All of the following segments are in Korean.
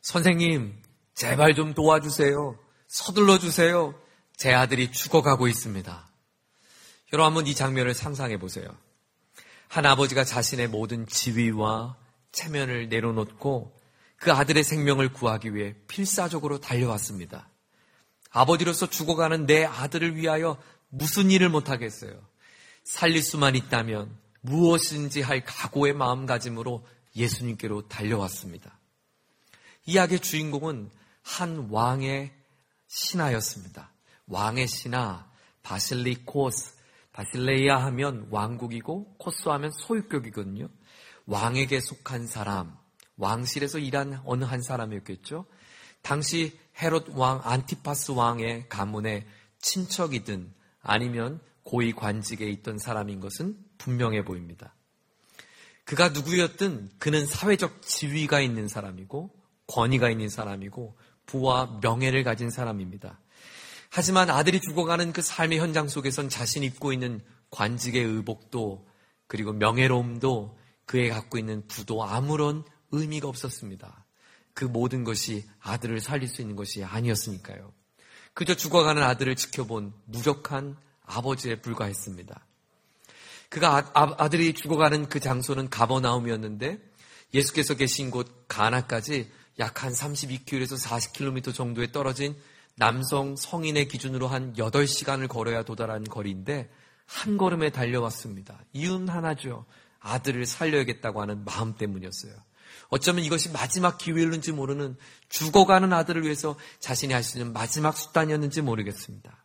선생님, 제발 좀 도와주세요. 서둘러 주세요. 제 아들이 죽어가고 있습니다. 여러분 한번 이 장면을 상상해 보세요. 한 아버지가 자신의 모든 지위와 체면을 내려놓고 그 아들의 생명을 구하기 위해 필사적으로 달려왔습니다. 아버지로서 죽어가는 내 아들을 위하여 무슨 일을 못하겠어요. 살릴 수만 있다면 무엇인지 할 각오의 마음가짐으로 예수님께로 달려왔습니다. 이 이야기의 주인공은 한 왕의 신하였습니다. 왕의 신하 바실리코스, 바실레이아 하면 왕국이고 코스 하면 소유격이거든요. 왕에게 속한 사람, 왕실에서 일한 어느 한 사람이었겠죠. 당시 헤롯 왕 안티파스 왕의 가문의 친척이든 아니면 고위 관직에 있던 사람인 것은 분명해 보입니다. 그가 누구였든 그는 사회적 지위가 있는 사람이고 권위가 있는 사람이고 부와 명예를 가진 사람입니다. 하지만 아들이 죽어가는 그 삶의 현장 속에선 자신이 입고 있는 관직의 의복도 그리고 명예로움도 그에 갖고 있는 부도 아무런 의미가 없었습니다. 그 모든 것이 아들을 살릴 수 있는 것이 아니었으니까요. 그저 죽어가는 아들을 지켜본 무력한 아버지에 불과했습니다. 그가 아들이 죽어가는 그 장소는 가버나움이었는데 예수께서 계신 곳 가나까지 약 한 32km에서 40km 정도에 떨어진 남성 성인의 기준으로 한 8시간을 걸어야 도달하는 거리인데 한 걸음에 달려왔습니다. 이유는 하나죠. 아들을 살려야겠다고 하는 마음 때문이었어요. 어쩌면 이것이 마지막 기회였는지 모르는 죽어가는 아들을 위해서 자신이 할 수 있는 마지막 수단이었는지 모르겠습니다.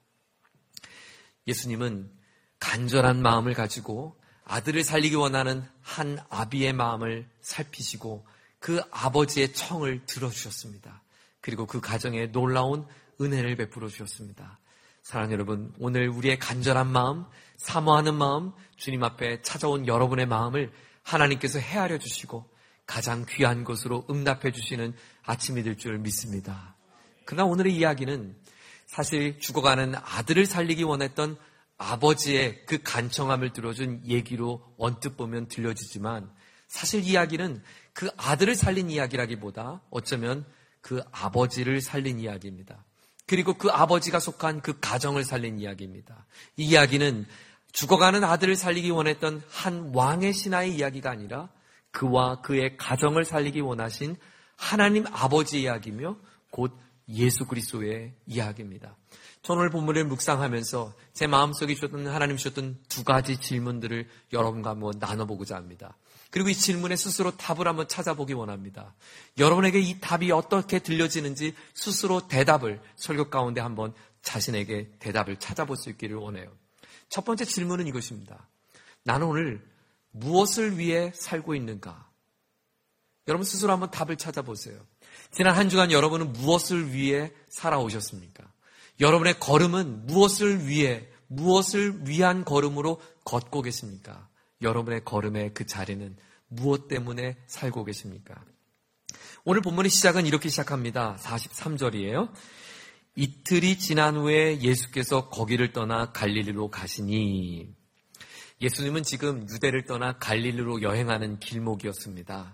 예수님은 간절한 마음을 가지고 아들을 살리기 원하는 한 아비의 마음을 살피시고 그 아버지의 청을 들어주셨습니다. 그리고 그 가정에 놀라운 은혜를 베풀어 주셨습니다. 사랑하는 여러분, 오늘 우리의 간절한 마음, 사모하는 마음, 주님 앞에 찾아온 여러분의 마음을 하나님께서 헤아려 주시고 가장 귀한 것으로 응답해 주시는 아침이 될 줄 믿습니다. 그러나 오늘의 이야기는 사실 죽어가는 아들을 살리기 원했던 아버지의 그 간청함을 들어준 얘기로 언뜻 보면 들려지지만 사실 이야기는 그 아들을 살린 이야기라기보다 어쩌면 그 아버지를 살린 이야기입니다. 그리고 그 아버지가 속한 그 가정을 살린 이야기입니다. 이 이야기는 죽어가는 아들을 살리기 원했던 한 왕의 신하의 이야기가 아니라 그와 그의 가정을 살리기 원하신 하나님 아버지의 이야기며 곧 예수 그리스도의 이야기입니다. 저는 오늘 본문을 묵상하면서 제 마음속에 주셨던 하나님 주셨던 두 가지 질문들을 여러분과 한번 나눠보고자 합니다. 그리고 이 질문에 스스로 답을 한번 찾아보기 원합니다. 여러분에게 이 답이 어떻게 들려지는지 스스로 대답을 설교 가운데 한번 자신에게 대답을 찾아볼 수 있기를 원해요. 첫 번째 질문은 이것입니다. 나는 오늘 무엇을 위해 살고 있는가? 여러분 스스로 한번 답을 찾아보세요. 지난 한 주간 여러분은 무엇을 위해 살아오셨습니까? 여러분의 걸음은 무엇을 위해, 무엇을 위한 걸음으로 걷고 계십니까? 여러분의 걸음의 그 자리는 무엇 때문에 살고 계십니까? 오늘 본문의 시작은 이렇게 시작합니다. 43절이에요. 이틀이 지난 후에 예수께서 거기를 떠나 갈릴리로 가시니 예수님은 지금 유대를 떠나 갈릴리로 여행하는 길목이었습니다.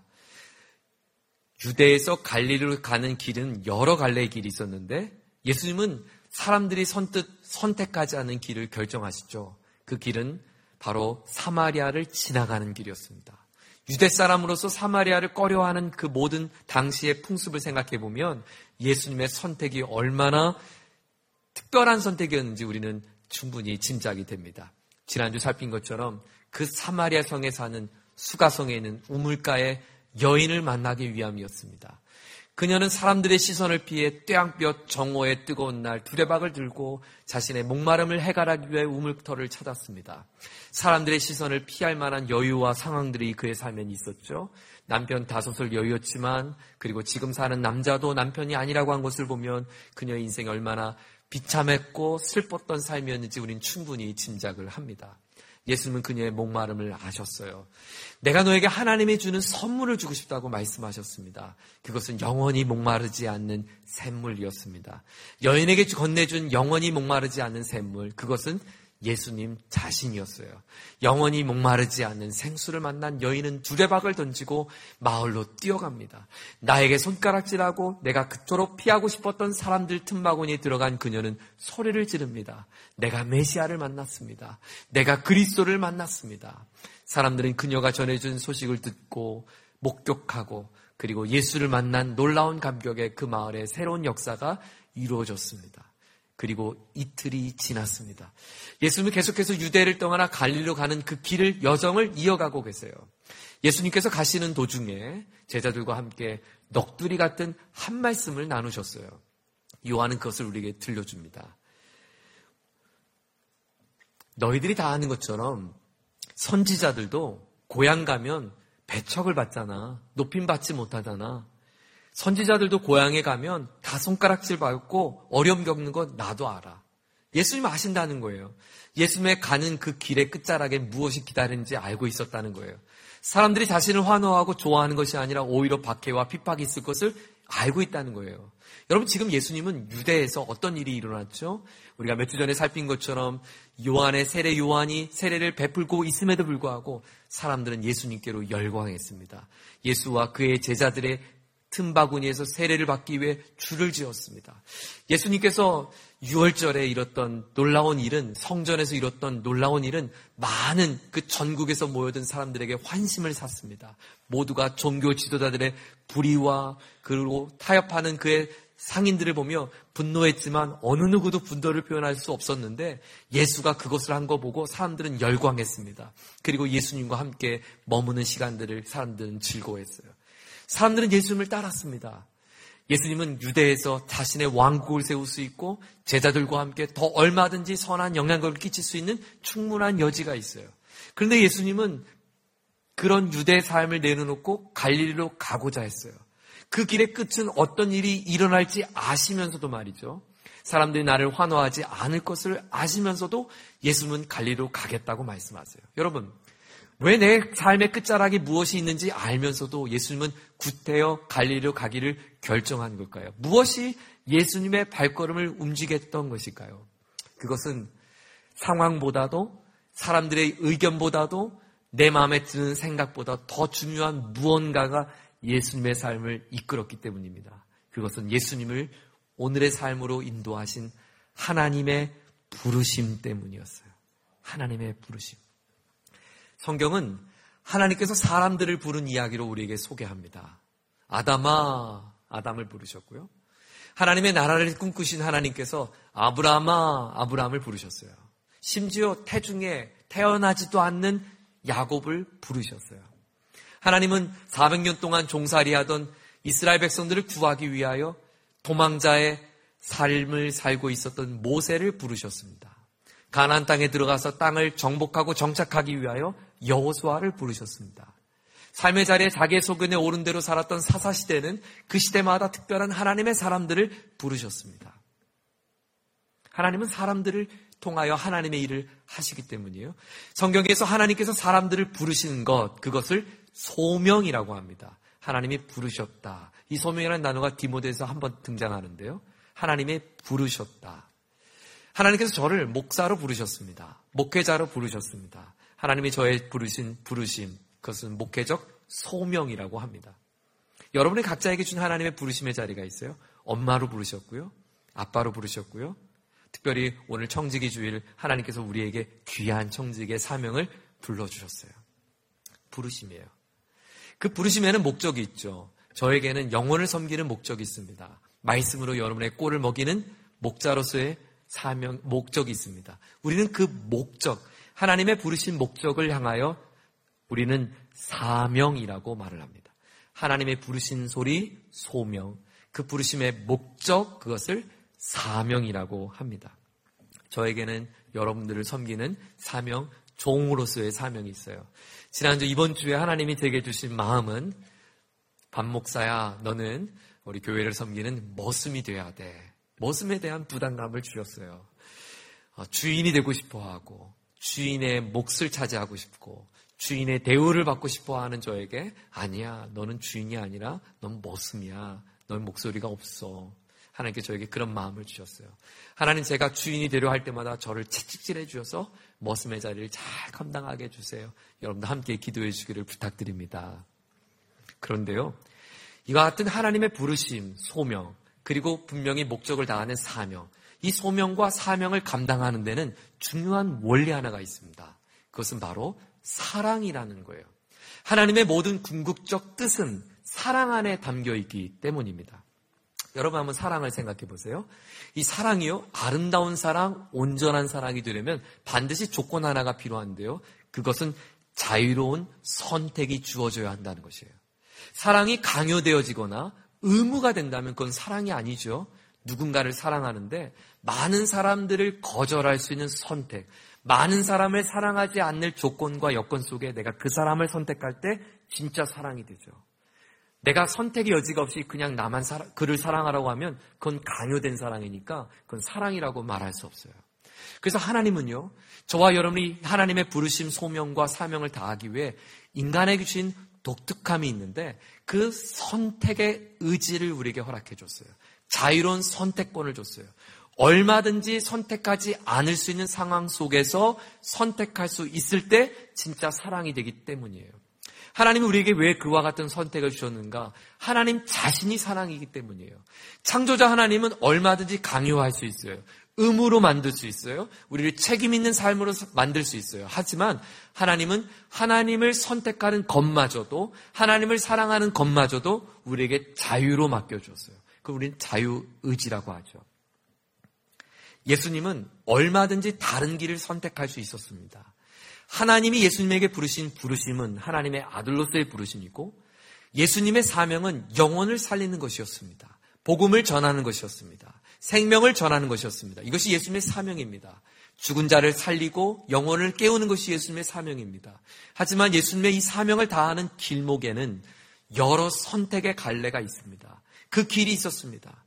유대에서 갈릴리로 가는 길은 여러 갈래의 길이 있었는데 예수님은 사람들이 선뜻 선택하지 않은 길을 결정하시죠. 그 길은 바로 사마리아를 지나가는 길이었습니다. 유대 사람으로서 사마리아를 꺼려하는 그 모든 당시의 풍습을 생각해 보면 예수님의 선택이 얼마나 특별한 선택이었는지 우리는 충분히 짐작이 됩니다. 지난주 살핀 것처럼 그 사마리아 성에 사는 수가성에 있는 우물가의 여인을 만나기 위함이었습니다. 그녀는 사람들의 시선을 피해 떼양볕 정오의 뜨거운 날 두레박을 들고 자신의 목마름을 해결하기 위해 우물터를 찾았습니다. 사람들의 시선을 피할 만한 여유와 상황들이 그의 삶엔 있었죠. 남편 5을 여유였지만 그리고 지금 사는 남자도 남편이 아니라고 한 것을 보면 그녀의 인생이 얼마나 비참했고 슬펐던 삶이었는지 우린 충분히 짐작을 합니다. 예수님은 그녀의 목마름을 아셨어요. 내가 너에게 하나님이 주는 선물을 주고 싶다고 말씀하셨습니다. 그것은 영원히 목마르지 않는 샘물이었습니다. 여인에게 건네준 영원히 목마르지 않는 샘물, 그것은 예수님 자신이었어요. 영원히 목마르지 않는 생수를 만난 여인은 두레박을 던지고 마을로 뛰어갑니다. 나에게 손가락질하고 내가 그토록 피하고 싶었던 사람들 틈바구니에 들어간 그녀는 소리를 지릅니다. 내가 메시아를 만났습니다. 내가 그리스도를 만났습니다. 사람들은 그녀가 전해준 소식을 듣고 목격하고 그리고 예수를 만난 놀라운 감격에 그 마을에 새로운 역사가 이루어졌습니다. 그리고 이틀이 지났습니다. 예수님은 계속해서 유대를 떠나 갈릴리로 가는 그 길을 여정을 이어가고 계세요. 예수님께서 가시는 도중에 제자들과 함께 넋두리 같은 한 말씀을 나누셨어요. 요한은 그것을 우리에게 들려줍니다. 너희들이 다 아는 것처럼 선지자들도 고향 가면 배척을 받잖아. 높임 받지 못하잖아. 선지자들도 고향에 가면 다 손가락질 받고 어려움 겪는 건 나도 알아. 예수님 아신다는 거예요. 예수님의 가는 그 길의 끝자락에 무엇이 기다리는지 알고 있었다는 거예요. 사람들이 자신을 환호하고 좋아하는 것이 아니라 오히려 박해와 핍박이 있을 것을 알고 있다는 거예요. 여러분, 지금 예수님은 유대에서 어떤 일이 일어났죠? 우리가 몇 주 전에 살핀 것처럼 요한의 세례 요한이 세례를 베풀고 있음에도 불구하고 사람들은 예수님께로 열광했습니다. 예수와 그의 제자들의 틈바구니에서 세례를 받기 위해 줄을 지었습니다. 예수님께서 6월절에 이뤘던 놀라운 일은, 성전에서 이뤘던 놀라운 일은 많은 그 전국에서 모여든 사람들에게 환심을 샀습니다. 모두가 종교 지도자들의 불의와 그리고 타협하는 그의 상인들을 보며 분노했지만 어느 누구도 분노를 표현할 수 없었는데 예수가 그것을 한 거 보고 사람들은 열광했습니다. 그리고 예수님과 함께 머무는 시간들을 사람들은 즐거워했어요. 사람들은 예수님을 따랐습니다. 예수님은 유대에서 자신의 왕국을 세울 수 있고 제자들과 함께 더 얼마든지 선한 영향력을 끼칠 수 있는 충분한 여지가 있어요. 그런데 예수님은 그런 유대 삶을 내려놓고 갈릴리로 가고자 했어요. 그 길의 끝은 어떤 일이 일어날지 아시면서도 말이죠. 사람들이 나를 환호하지 않을 것을 아시면서도 예수님은 갈릴리로 가겠다고 말씀하세요. 여러분, 왜 내 삶의 끝자락이 무엇이 있는지 알면서도 예수님은 구태여 갈릴리로 가기를 결정한 걸까요? 무엇이 예수님의 발걸음을 움직였던 것일까요? 그것은 상황보다도 사람들의 의견보다도 내 마음에 드는 생각보다 더 중요한 무언가가 예수님의 삶을 이끌었기 때문입니다. 그것은 예수님을 오늘의 삶으로 인도하신 하나님의 부르심 때문이었어요. 하나님의 부르심. 성경은 하나님께서 사람들을 부른 이야기로 우리에게 소개합니다. 아담아, 아담을 부르셨고요. 하나님의 나라를 꿈꾸신 하나님께서 아브라함아, 아브라함을 부르셨어요. 심지어 태중에 태어나지도 않는 야곱을 부르셨어요. 하나님은 400년 동안 종살이하던 이스라엘 백성들을 구하기 위하여 도망자의 삶을 살고 있었던 모세를 부르셨습니다. 가나안 땅에 들어가서 땅을 정복하고 정착하기 위하여 여호수아를 부르셨습니다. 삶의 자리에 자기의 소견에 오른 대로 살았던 사사시대는 그 시대마다 특별한 하나님의 사람들을 부르셨습니다. 하나님은 사람들을 통하여 하나님의 일을 하시기 때문이에요. 성경에서 하나님께서 사람들을 부르시는 것, 그것을 소명이라고 합니다. 하나님이 부르셨다. 이 소명이라는 단어가 디모데에서 한번 등장하는데요. 하나님이 부르셨다. 하나님께서 저를 목사로 부르셨습니다. 목회자로 부르셨습니다. 하나님이 저의 부르심, 그것은 목회적 소명이라고 합니다. 여러분의 각자에게 준 하나님의 부르심의 자리가 있어요. 엄마로 부르셨고요. 아빠로 부르셨고요. 특별히 오늘 청지기 주일 하나님께서 우리에게 귀한 청지기의 사명을 불러주셨어요. 부르심이에요. 그 부르심에는 목적이 있죠. 저에게는 영혼을 섬기는 목적이 있습니다. 말씀으로 여러분의 꼴을 먹이는 목자로서의 사명, 목적이 있습니다. 우리는 그 목적, 하나님의 부르신 목적을 향하여 우리는 사명이라고 말을 합니다. 하나님의 부르신 소리, 소명, 그 부르심의 목적, 그것을 사명이라고 합니다. 저에게는 여러분들을 섬기는 사명, 종으로서의 사명이 있어요. 지난주 이번 주에 하나님이 제게 주신 마음은 반 목사야, 너는 우리 교회를 섬기는 머슴이 돼야 돼. 머슴에 대한 부담감을 주셨어요. 주인이 되고 싶어하고 주인의 몫을 차지하고 싶고 주인의 대우를 받고 싶어하는 저에게 아니야, 너는 주인이 아니라 넌 머슴이야. 넌 목소리가 없어. 하나님께 저에게 그런 마음을 주셨어요. 하나님, 제가 주인이 되려 할 때마다 저를 채찍질해 주셔서 머슴의 자리를 잘 감당하게 해주세요. 여러분도 함께 기도해 주기를 부탁드립니다. 그런데요, 이와 같은 하나님의 부르심, 소명, 그리고 분명히 목적을 다하는 사명, 이 소명과 사명을 감당하는 데는 중요한 원리 하나가 있습니다. 그것은 바로 사랑이라는 거예요. 하나님의 모든 궁극적 뜻은 사랑 안에 담겨있기 때문입니다. 여러분 한번 사랑을 생각해 보세요. 이 사랑이요, 아름다운 사랑, 온전한 사랑이 되려면 반드시 조건 하나가 필요한데요. 그것은 자유로운 선택이 주어져야 한다는 것이에요. 사랑이 강요되어지거나 의무가 된다면 그건 사랑이 아니죠. 누군가를 사랑하는데 많은 사람들을 거절할 수 있는 선택, 많은 사람을 사랑하지 않는 조건과 여건 속에 내가 그 사람을 선택할 때 진짜 사랑이 되죠. 내가 선택의 여지가 없이 그냥 그를 사랑하라고 하면 그건 강요된 사랑이니까 그건 사랑이라고 말할 수 없어요. 그래서 하나님은요, 저와 여러분이 하나님의 부르심, 소명과 사명을 다하기 위해 인간에게 주신 독특함이 있는데 그 선택의 의지를 우리에게 허락해 줬어요. 자유로운 선택권을 줬어요. 얼마든지 선택하지 않을 수 있는 상황 속에서 선택할 수 있을 때 진짜 사랑이 되기 때문이에요. 하나님이 우리에게 왜 그와 같은 선택을 주셨는가? 하나님 자신이 사랑이기 때문이에요. 창조자 하나님은 얼마든지 강요할 수 있어요. 의무로 만들 수 있어요. 우리를 책임 있는 삶으로 만들 수 있어요. 하지만 하나님은 하나님을 선택하는 것마저도, 하나님을 사랑하는 것마저도 우리에게 자유로 맡겨줬어요. 그걸 우리는 자유의지라고 하죠. 예수님은 얼마든지 다른 길을 선택할 수 있었습니다. 하나님이 예수님에게 부르신 부르심은 하나님의 아들로서의 부르심이고, 예수님의 사명은 영혼을 살리는 것이었습니다. 복음을 전하는 것이었습니다. 생명을 전하는 것이었습니다. 이것이 예수님의 사명입니다. 죽은 자를 살리고 영혼을 깨우는 것이 예수님의 사명입니다. 하지만 예수님의 이 사명을 다하는 길목에는 여러 선택의 갈래가 있습니다. 그 길이 있었습니다.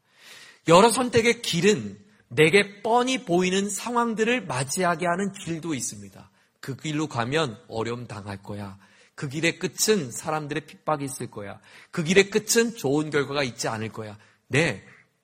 여러 선택의 길은 내게 뻔히 보이는 상황들을 맞이하게 하는 길도 있습니다. 그 길로 가면 어려움 당할 거야. 그 길의 끝은 사람들의 핍박이 있을 거야. 그 길의 끝은 좋은 결과가 있지 않을 거야. 네,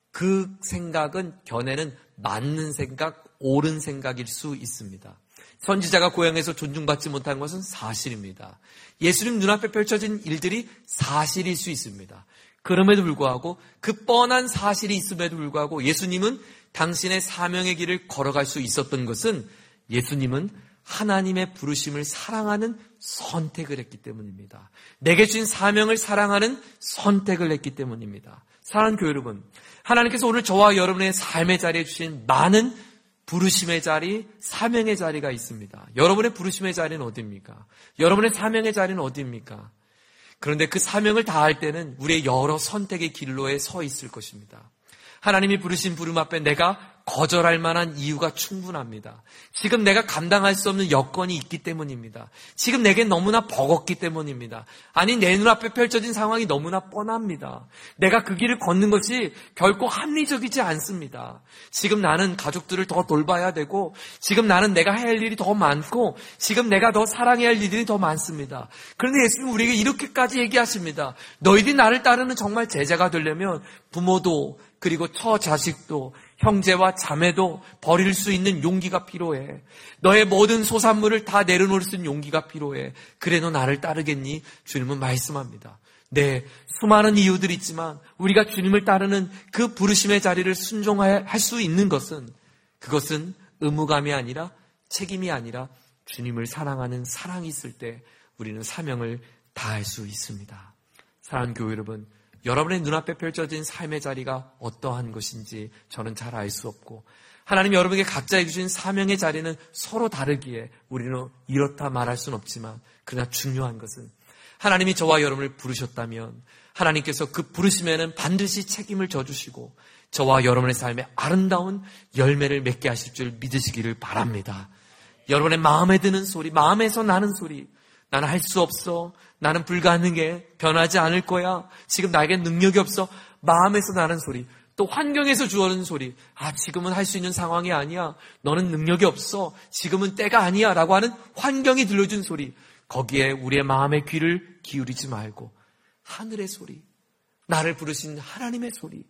그 생각은 견해는 맞는 생각, 옳은 생각일 수 있습니다. 선지자가 고향에서 존중받지 못한 것은 사실입니다. 예수님 눈앞에 펼쳐진 일들이 사실일 수 있습니다. 그럼에도 불구하고, 그 뻔한 사실이 있음에도 불구하고 예수님은 당신의 사명의 길을 걸어갈 수 있었던 것은 예수님은 하나님의 부르심을 사랑하는 선택을 했기 때문입니다. 내게 주신 사명을 사랑하는 선택을 했기 때문입니다. 사랑하는 교회 여러분, 하나님께서 오늘 저와 여러분의 삶의 자리에 주신 많은 부르심의 자리, 사명의 자리가 있습니다. 여러분의 부르심의 자리는 어디입니까? 여러분의 사명의 자리는 어디입니까? 그런데 그 사명을 다할 때는 우리의 여러 선택의 길로에 서 있을 것입니다. 하나님이 부르신 부름 앞에 내가 거절할 만한 이유가 충분합니다. 지금 내가 감당할 수 없는 여건이 있기 때문입니다. 지금 내게 너무나 버겁기 때문입니다. 아니, 내 눈앞에 펼쳐진 상황이 너무나 뻔합니다. 내가 그 길을 걷는 것이 결코 합리적이지 않습니다. 지금 나는 가족들을 더 돌봐야 되고, 지금 나는 내가 해야 할 일이 더 많고, 지금 내가 더 사랑해야 할 일들이 더 많습니다. 그런데 예수님은 우리에게 이렇게까지 얘기하십니다. 너희들이 나를 따르는 정말 제자가 되려면 부모도, 그리고 처자식도, 형제와 자매도 버릴 수 있는 용기가 필요해. 너의 모든 소산물을 다 내려놓을 수 있는 용기가 필요해. 그래, 너 나를 따르겠니? 주님은 말씀합니다. 네, 수많은 이유들이 있지만 우리가 주님을 따르는 그 부르심의 자리를 순종할 수 있는 것은, 그것은 의무감이 아니라 책임이 아니라 주님을 사랑하는 사랑이 있을 때 우리는 사명을 다할 수 있습니다. 사랑하는 교회 여러분, 여러분의 눈앞에 펼쳐진 삶의 자리가 어떠한 것인지 저는 잘 알 수 없고, 하나님 여러분에게 각자에게 주신 사명의 자리는 서로 다르기에 우리는 이렇다 말할 수는 없지만, 그러나 중요한 것은 하나님이 저와 여러분을 부르셨다면 하나님께서 그 부르심에는 반드시 책임을 져주시고 저와 여러분의 삶에 아름다운 열매를 맺게 하실 줄 믿으시기를 바랍니다. 여러분의 마음에 드는 소리, 마음에서 나는 소리, 나는 할 수 없어, 나는 불가능해, 변하지 않을 거야, 지금 나에게 능력이 없어, 마음에서 나는 소리, 또 환경에서 주어는 소리, 지금은 할 수 있는 상황이 아니야, 너는 능력이 없어, 지금은 때가 아니야 라고 하는 환경이 들려준 소리, 거기에 우리의 마음의 귀를 기울이지 말고 하늘의 소리, 나를 부르신 하나님의 소리,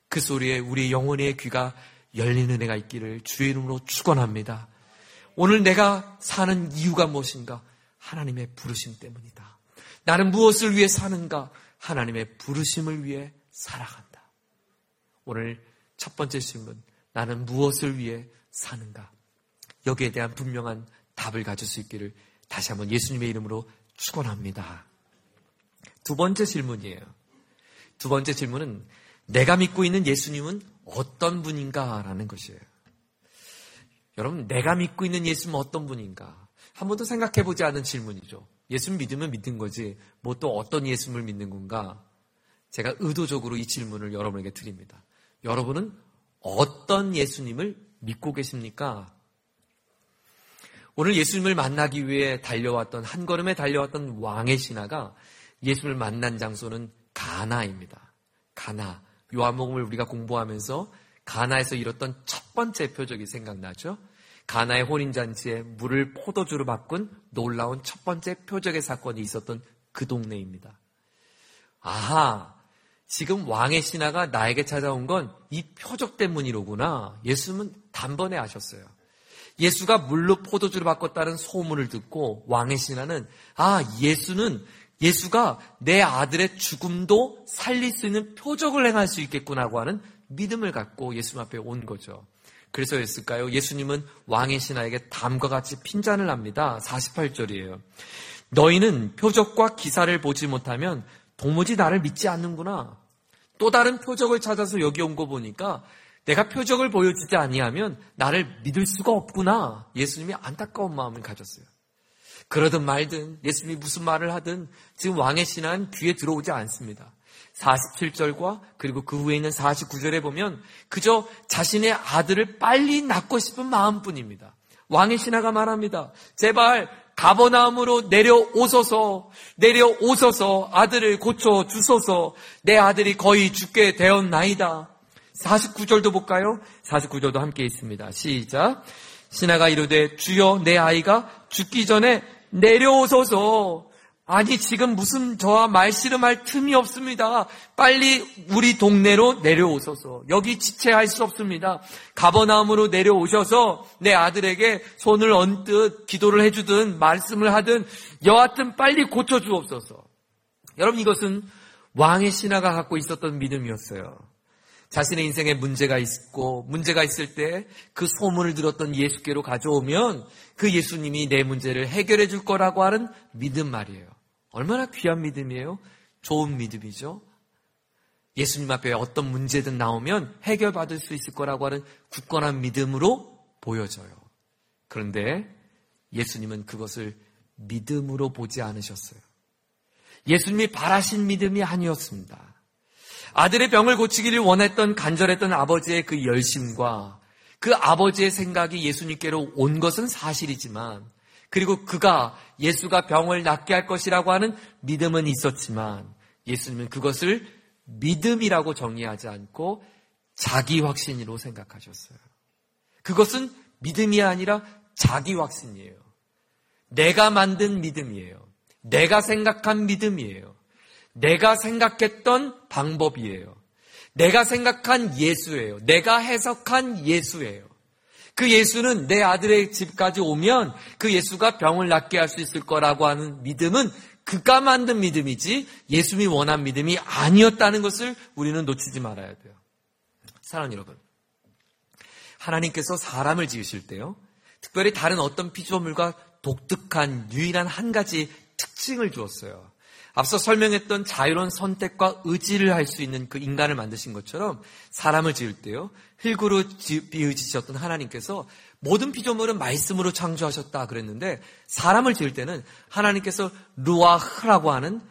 그 소리에 우리 영혼의 귀가 열리는 은혜가 있기를 주의 이름으로 축원합니다. 오늘 내가 사는 이유가 무엇인가? 하나님의 부르심 때문이다. 나는 무엇을 위해 사는가? 하나님의 부르심을 위해 살아간다. 오늘 첫 번째 질문, 나는 무엇을 위해 사는가? 여기에 대한 분명한 답을 가질 수 있기를 다시 한번 예수님의 이름으로 축원합니다. 두 번째 질문이에요. 두 번째 질문은 내가 믿고 있는 예수님은 어떤 분인가라는 것이에요. 여러분, 내가 믿고 있는 예수님은 어떤 분인가? 한 번도 생각해보지 않은 질문이죠. 예수님 믿으면 믿는 거지 뭐 또 어떤 예수님을 믿는 건가? 제가 의도적으로 이 질문을 여러분에게 드립니다. 여러분은 어떤 예수님을 믿고 계십니까? 오늘 예수님을 만나기 위해 달려왔던, 한 걸음에 달려왔던 왕의 신하가 예수님을 만난 장소는 가나입니다. 가나. 요한복음을 우리가 공부하면서 가나에서 이뤘던 첫 번째 표적이 생각나죠? 가나의 혼인잔치에 물을 포도주로 바꾼 놀라운 첫 번째 표적의 사건이 있었던 그 동네입니다. 아하, 지금 왕의 신하가 나에게 찾아온 건 이 표적 때문이로구나. 예수님은 단번에 아셨어요. 예수가 물로 포도주로 바꿨다는 소문을 듣고 왕의 신하는 예수가 내 아들의 죽음도 살릴 수 있는 표적을 행할 수 있겠구나고 하는 믿음을 갖고 예수님 앞에 온 거죠. 그래서였을까요? 예수님은 왕의 신하에게 다음과 같이 핀잔을 합니다. 48절이에요. 너희는 표적과 기사를 보지 못하면 도무지 나를 믿지 않는구나. 또 다른 표적을 찾아서 여기 온 거 보니까 내가 표적을 보여주지 아니하면 나를 믿을 수가 없구나. 예수님이 안타까운 마음을 가졌어요. 그러든 말든 예수님이 무슨 말을 하든 지금 왕의 신하는 귀에 들어오지 않습니다. 47절과 그리고 그 후에 있는 49절에 보면 그저 자신의 아들을 빨리 낳고 싶은 마음뿐입니다. 왕의 신하가 말합니다. 제발 가버나움으로 내려오소서 아들을 고쳐주소서. 내 아들이 거의 죽게 되었나이다. 49절도 볼까요? 49절도 함께 있습니다. 시작. 신하가 이르되 주여 내 아이가 죽기 전에 내려오소서. 아니 지금 무슨 저와 말씨름할 틈이 없습니다. 빨리 우리 동네로 내려오소서. 여기 지체할 수 없습니다. 가버나움으로 내려오셔서 내 아들에게 손을 얹듯 기도를 해주든 말씀을 하든 여하튼 빨리 고쳐주옵소서. 여러분, 이것은 왕의 신하가 갖고 있었던 믿음이었어요. 자신의 인생에 문제가 있고 문제가 있을 때 그 소문을 들었던 예수께로 가져오면 그 예수님이 내 문제를 해결해 줄 거라고 하는 믿음 말이에요. 얼마나 귀한 믿음이에요? 좋은 믿음이죠. 예수님 앞에 어떤 문제든 나오면 해결받을 수 있을 거라고 하는 굳건한 믿음으로 보여져요. 그런데 예수님은 그것을 믿음으로 보지 않으셨어요. 예수님이 바라신 믿음이 아니었습니다. 아들의 병을 고치기를 원했던 간절했던 아버지의 그 열심과 그 아버지의 생각이 예수님께로 온 것은 사실이지만, 그리고 예수가 병을 낫게 할 것이라고 하는 믿음은 있었지만 예수님은 그것을 믿음이라고 정의하지 않고 자기 확신으로 생각하셨어요. 그것은 믿음이 아니라 자기 확신이에요. 내가 만든 믿음이에요. 내가 생각한 믿음이에요. 내가 생각했던 방법이에요. 내가 생각한 예수예요. 내가 해석한 예수예요. 그 예수는 내 아들의 집까지 오면 그 예수가 병을 낫게 할 수 있을 거라고 하는 믿음은 그가 만든 믿음이지 예수님이 원한 믿음이 아니었다는 것을 우리는 놓치지 말아야 돼요. 사랑하는 여러분, 하나님께서 사람을 지으실 때요, 특별히 다른 어떤 피조물과 독특한 유일한 한 가지 특징을 주었어요. 앞서 설명했던 자유로운 선택과 의지를 할 수 있는 그 인간을 만드신 것처럼 사람을 지을 때요, 흙으로 빚으셨던 하나님께서 모든 피조물은 말씀으로 창조하셨다 그랬는데 사람을 지을 때는 하나님께서 루아흐라고 하는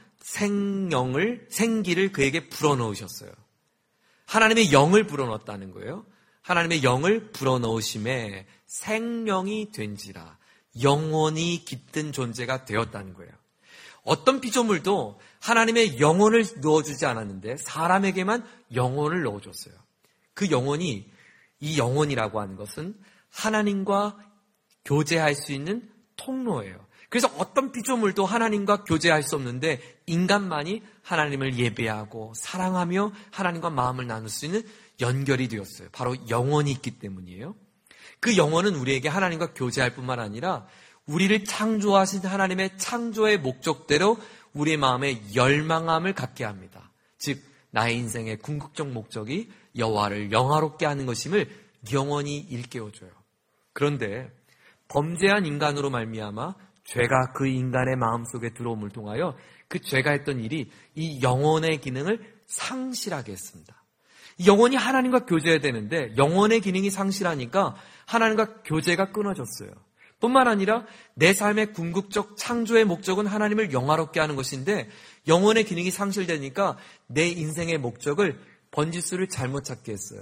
생기를 그에게 불어넣으셨어요. 하나님의 영을 불어넣었다는 거예요. 하나님의 영을 불어넣으심에 생명이 된지라 영원히 깃든 존재가 되었다는 거예요. 어떤 피조물도 하나님의 영혼을 넣어주지 않았는데 사람에게만 영혼을 넣어줬어요. 그 영혼이, 이 영혼이라고 하는 것은 하나님과 교제할 수 있는 통로예요. 그래서 어떤 피조물도 하나님과 교제할 수 없는데 인간만이 하나님을 예배하고 사랑하며 하나님과 마음을 나눌 수 있는 연결이 되었어요. 바로 영혼이 있기 때문이에요. 그 영혼은 우리에게 하나님과 교제할 뿐만 아니라 우리를 창조하신 하나님의 창조의 목적대로 우리의 마음에 열망함을 갖게 합니다. 즉 나의 인생의 궁극적 목적이 여호와를 영화롭게 하는 것임을 영원히 일깨워줘요. 그런데 범죄한 인간으로 말미암아 죄가 그 인간의 마음속에 들어옴을 통하여 그 죄가 했던 일이 이 영혼의 기능을 상실하게 했습니다. 영혼이 하나님과 교제해야 되는데 영혼의 기능이 상실하니까 하나님과 교제가 끊어졌어요. 뿐만 아니라 내 삶의 궁극적 창조의 목적은 하나님을 영화롭게 하는 것인데 영혼의 기능이 상실되니까 내 인생의 목적을 번지수를 잘못 찾게 했어요.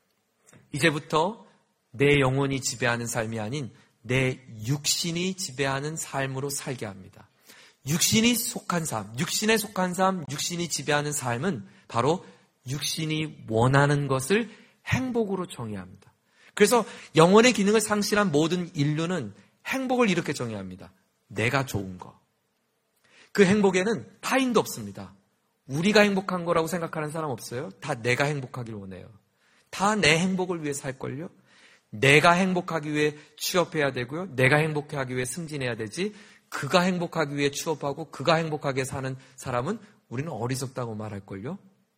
이제부터 내 영혼이 지배하는 삶이 아닌 내 육신이 지배하는 삶으로 살게 합니다. 육신이 속한 삶, 육신에 속한 삶, 육신이 지배하는 삶은 바로 육신이 원하는 것을 행복으로 정의합니다. 그래서 영혼의 기능을 상실한 모든 인류는 행복을 이렇게 정의합니다. 내가 좋은 거. 그 행복에는 타인도 없습니다. 우리가 행복한 거라고 생각하는 사람 없어요? 다 내가 행복하길 원해요. 다 내 행복을 위해 살걸요? 내가 행복하기 위해 취업해야 되고요. 내가 행복하기 위해 승진해야 되지. 그가 행복하기 위해 취업하고 그가 행복하게 사는 사람은 우리는 어리석다고 말할걸요.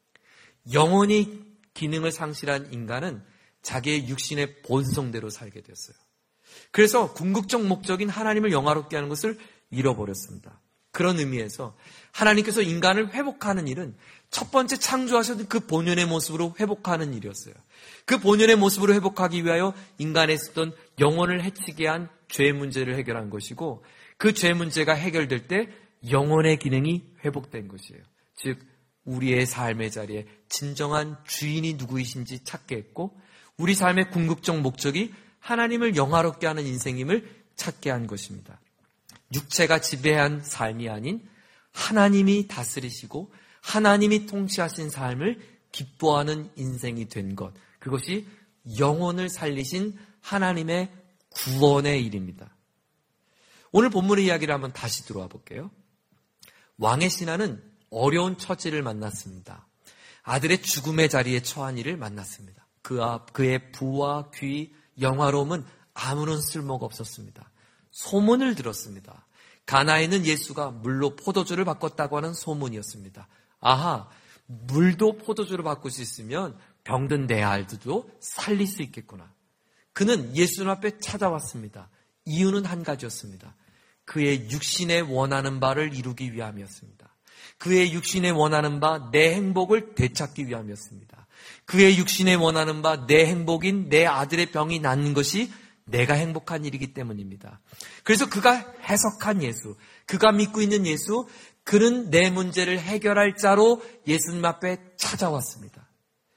영혼이 기능을 상실한 인간은 자기의 육신의 본성대로 살게 됐어요. 그래서 궁극적 목적인 하나님을 영화롭게 하는 것을 잃어버렸습니다. 그런 의미에서 하나님께서 인간을 회복하는 일은 첫 번째 창조하셨던 그 본연의 모습으로 회복하는 일이었어요. 그 본연의 모습으로 회복하기 위하여 인간에 있었던 영혼을 해치게 한 죄 문제를 해결한 것이고 그 죄 문제가 해결될 때 영혼의 기능이 회복된 것이에요. 즉 우리의 삶의 자리에 진정한 주인이 누구이신지 찾게 했고 우리 삶의 궁극적 목적이 하나님을 영화롭게 하는 인생임을 찾게 한 것입니다. 육체가 지배한 삶이 아닌 하나님이 다스리시고 하나님이 통치하신 삶을 기뻐하는 인생이 된 것. 그것이 영혼을 살리신 하나님의 구원의 일입니다. 오늘 본문의 이야기를 한번 다시 들어와 볼게요. 왕의 신하는 어려운 처지를 만났습니다. 아들의 죽음의 자리에 처한 이를 만났습니다. 그의 부와 귀, 영화로움은 아무런 쓸모가 없었습니다. 소문을 들었습니다. 가나에는 예수가 물로 포도주를 바꿨다고 하는 소문이었습니다. 아하, 물도 포도주로 바꿀 수 있으면 병든 내 아들도 살릴 수 있겠구나. 그는 예수 앞에 찾아왔습니다. 이유는 한 가지였습니다. 그의 육신에 원하는 바를 이루기 위함이었습니다. 그의 육신에 원하는 바 내 행복을 되찾기 위함이었습니다. 그의 육신에 원하는 바 내 행복인 내 아들의 병이 낫는 것이 내가 행복한 일이기 때문입니다. 그래서 그가 해석한 예수, 그가 믿고 있는 예수, 그는 내 문제를 해결할 자로 예수님 앞에 찾아왔습니다.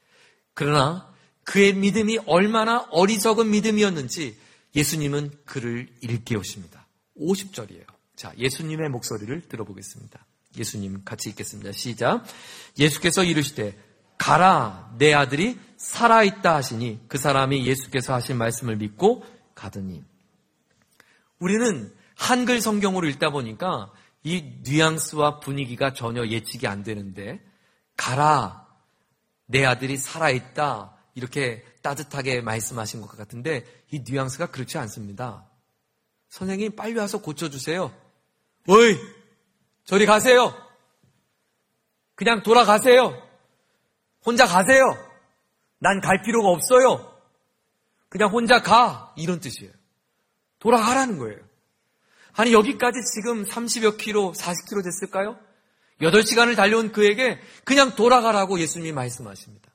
그러나 그의 믿음이 얼마나 어리석은 믿음이었는지 예수님은 그를 일깨우십니다. 50절이에요. 자, 예수님의 목소리를 들어보겠습니다. 예수님 같이 읽겠습니다. 시작. 예수께서 이르시되 가라, 내 아들이 살아있다 하시니 그 사람이 예수께서 하신 말씀을 믿고 가더니. 우리는 한글 성경으로 읽다 보니까 이 뉘앙스와 분위기가 전혀 예측이 안 되는데 가라, 내 아들이 살아있다 이렇게 따뜻하게 말씀하신 것 같은데 이 뉘앙스가 그렇지 않습니다. 선생님 빨리 와서 고쳐주세요. 어이, 저리 가세요. 그냥 돌아가세요. 혼자 가세요. 난 갈 필요가 없어요. 그냥 혼자 가. 이런 뜻이에요. 돌아가라는 거예요. 아니 여기까지 지금 30여 킬로, 40킬로 됐을까요? 8시간을 달려온 그에게 그냥 돌아가라고 예수님이 말씀하십니다.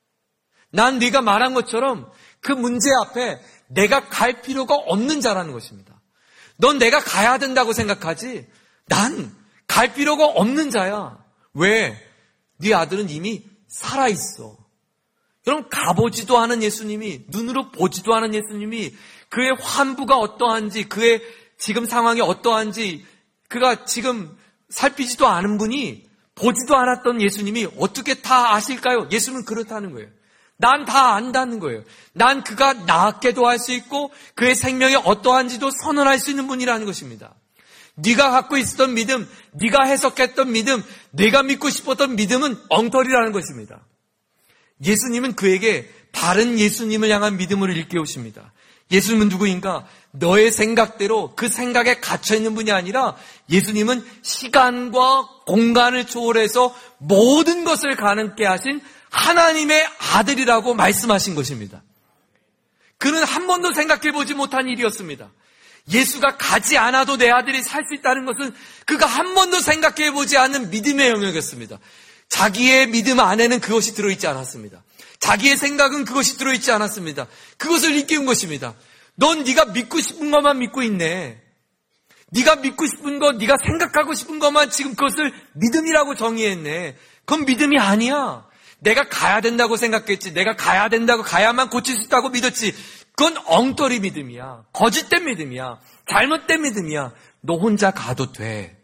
난 네가 말한 것처럼 그 문제 앞에 내가 갈 필요가 없는 자라는 것입니다. 넌 내가 가야 된다고 생각하지 난 갈 필요가 없는 자야. 왜? 네 아들은 이미 살아있어. 여러분 가보지도 않은 예수님이, 눈으로 보지도 않은 예수님이 그의 환부가 어떠한지, 그의 지금 상황이 어떠한지 그가 지금 살피지도 않은 분이, 보지도 않았던 예수님이 어떻게 다 아실까요? 예수는 그렇다는 거예요. 난 다 안다는 거예요. 난 그가 낫게도 할 수 있고 그의 생명이 어떠한지도 선언할 수 있는 분이라는 것입니다. 네가 갖고 있었던 믿음, 네가 해석했던 믿음, 내가 믿고 싶었던 믿음은 엉터리라는 것입니다. 예수님은 그에게 바른 예수님을 향한 믿음을 일깨우십니다. 예수님은 누구인가? 너의 생각대로 그 생각에 갇혀있는 분이 아니라 예수님은 시간과 공간을 초월해서 모든 것을 가능케 하신 하나님의 아들이라고 말씀하신 것입니다. 그는 한 번도 생각해보지 못한 일이었습니다. 예수가 가지 않아도 내 아들이 살 수 있다는 것은 그가 한 번도 생각해보지 않는 믿음의 영역이었습니다. 자기의 믿음 안에는 그것이 들어있지 않았습니다. 자기의 생각은 그것이 들어있지 않았습니다. 그것을 일깨운 것입니다. 넌 네가 믿고 싶은 것만 믿고 있네. 네가 믿고 싶은 것, 네가 생각하고 싶은 것만 지금 그것을 믿음이라고 정의했네. 그건 믿음이 아니야. 내가 가야 된다고 생각했지. 내가 가야 된다고, 가야만 고칠 수 있다고 믿었지. 그건 엉터리 믿음이야. 거짓된 믿음이야. 잘못된 믿음이야. 너 혼자 가도 돼.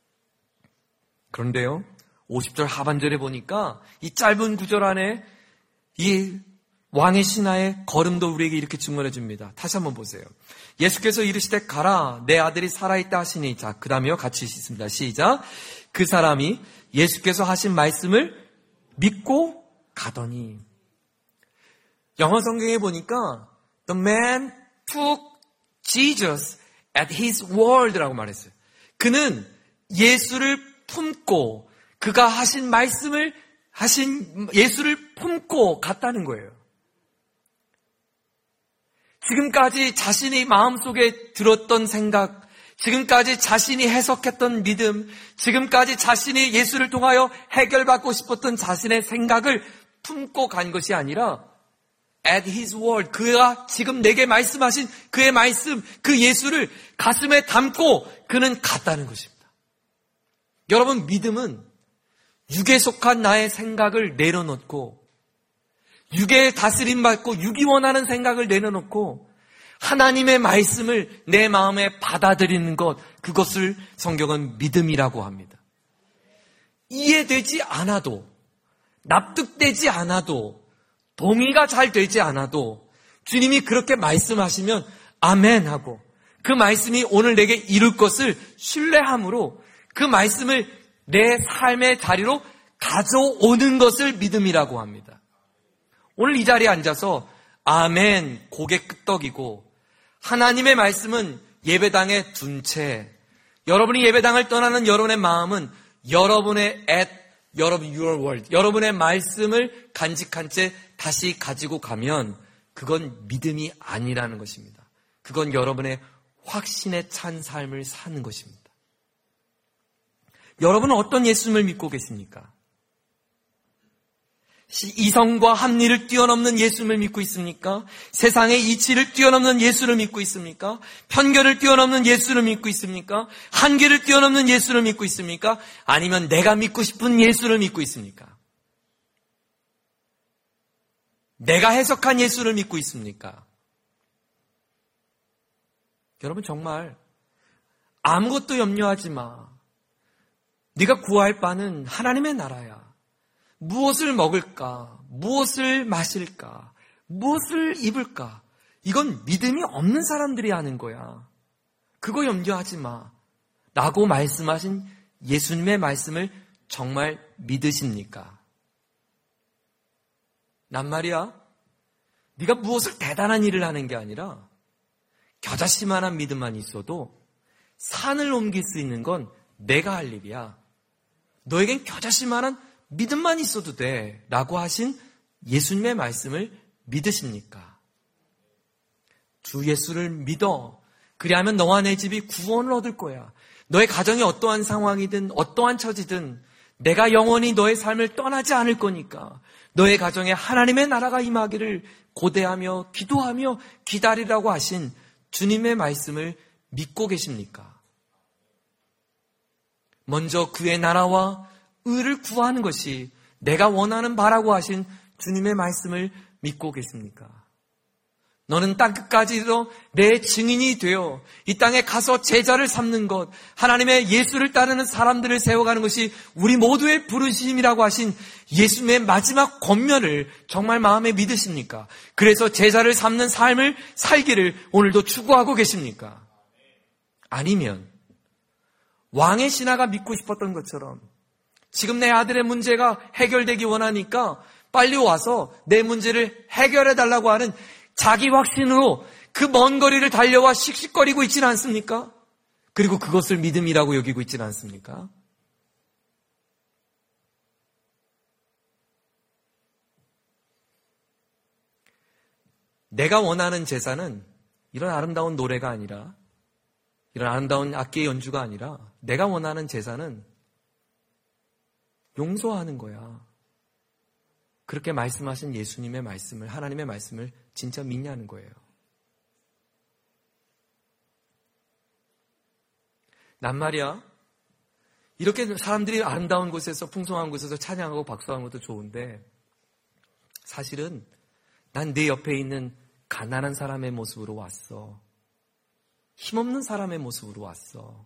그런데요, 50절 하반절에 보니까 이 짧은 구절 안에 이 왕의 신하의 걸음도 우리에게 이렇게 증언해 줍니다. 다시 한번 보세요. 예수께서 이르시되 가라, 내 아들이 살아있다 하시니. 자, 그 다음에요, 같이 읽습니다. 시작. 그 사람이 예수께서 하신 말씀을 믿고 가더니. 영어 성경에 보니까 The man took Jesus at his word라고 말했어요. 그는 예수를 품고, 그가 하신 말씀을 하신 예수를 품고 갔다는 거예요. 지금까지 자신이 마음속에 들었던 생각, 지금까지 자신이 해석했던 믿음, 지금까지 자신이 예수를 통하여 해결받고 싶었던 자신의 생각을 품고 간 것이 아니라 at his word, 그가 지금 내게 말씀하신 그의 말씀, 그 예수를 가슴에 담고 그는 갔다는 것입니다. 여러분, 믿음은 육에 속한 나의 생각을 내려놓고, 육의 다스림 받고 육이 원하는 생각을 내려놓고 하나님의 말씀을 내 마음에 받아들이는 것, 그것을 성경은 믿음이라고 합니다. 이해되지 않아도, 납득되지 않아도, 동의가 잘 되지 않아도 주님이 그렇게 말씀하시면 아멘 하고 그 말씀이 오늘 내게 이룰 것을 신뢰함으로 그 말씀을 내 삶의 자리로 가져오는 것을 믿음이라고 합니다. 오늘 이 자리에 앉아서 아멘 고개 끄덕이고 하나님의 말씀은 예배당에 둔 채 여러분이 예배당을 떠나는 여러분의 마음은 여러분의 your word, 여러분의 말씀을 간직한 채 다시 가지고 가면 그건 믿음이 아니라는 것입니다. 그건 여러분의 확신에 찬 삶을 사는 것입니다. 여러분은 어떤 예수님을 믿고 계십니까? 이성과 합리를 뛰어넘는 예수님을 믿고 있습니까? 세상의 이치를 뛰어넘는 예수를 믿고 있습니까? 편견을 뛰어넘는 예수를 믿고 있습니까? 한계를 뛰어넘는 예수를 믿고 있습니까? 아니면 내가 믿고 싶은 예수를 믿고 있습니까? 내가 해석한 예수를 믿고 있습니까? 여러분, 정말 아무것도 염려하지 마. 네가 구할 바는 하나님의 나라야. 무엇을 먹을까? 무엇을 마실까? 무엇을 입을까? 이건 믿음이 없는 사람들이 하는 거야. 그거 염려하지 마. 라고 말씀하신 예수님의 말씀을 정말 믿으십니까? 난 말이야, 네가 무엇을 대단한 일을 하는 게 아니라 겨자씨만한 믿음만 있어도 산을 옮길 수 있는 건 내가 할 일이야. 너에겐 겨자씨만한 믿음만 있어도 돼 라고 하신 예수님의 말씀을 믿으십니까? 주 예수를 믿어. 그리하면 너와 내 집이 구원을 얻을 거야. 너의 가정이 어떠한 상황이든 어떠한 처지든 내가 영원히 너의 삶을 떠나지 않을 거니까 너의 가정에 하나님의 나라가 임하기를 고대하며 기도하며 기다리라고 하신 주님의 말씀을 믿고 계십니까? 먼저 그의 나라와 의를 구하는 것이 내가 원하는 바라고 하신 주님의 말씀을 믿고 계십니까? 너는 땅끝까지도 내 증인이 되어 이 땅에 가서 제자를 삼는 것, 하나님의 예수를 따르는 사람들을 세워가는 것이 우리 모두의 부르심이라고 하신 예수님의 마지막 권면을 정말 마음에 믿으십니까? 그래서 제자를 삼는 삶을 살기를 오늘도 추구하고 계십니까? 아니면 왕의 신하가 믿고 싶었던 것처럼 지금 내 아들의 문제가 해결되기 원하니까 빨리 와서 내 문제를 해결해 달라고 하는 자기 확신으로 그 먼 거리를 달려와 씩씩거리고 있지는 않습니까? 그리고 그것을 믿음이라고 여기고 있지는 않습니까? 내가 원하는 제사는 이런 아름다운 노래가 아니라, 이런 아름다운 악기의 연주가 아니라, 내가 원하는 제사는 용서하는 거야. 그렇게 말씀하신 예수님의 말씀을, 하나님의 말씀을 진짜 믿냐는 거예요. 난 말이야, 이렇게 사람들이 아름다운 곳에서, 풍성한 곳에서 찬양하고 박수하는 것도 좋은데, 사실은 난 내 옆에 있는 가난한 사람의 모습으로 왔어. 힘없는 사람의 모습으로 왔어.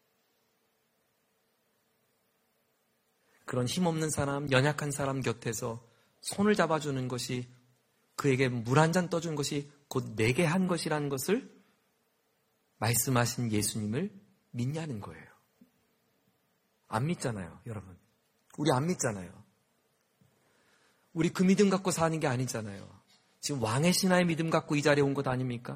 그런 힘없는 사람, 연약한 사람 곁에서 손을 잡아주는 것이, 그에게 물 한 잔 떠준 것이 곧 내게 한 것이라는 것을 말씀하신 예수님을 믿냐는 거예요. 안 믿잖아요, 여러분. 우리 안 믿잖아요. 우리 그 믿음 갖고 사는 게 아니잖아요. 지금 왕의 신하의 믿음 갖고 이 자리에 온 것 아닙니까?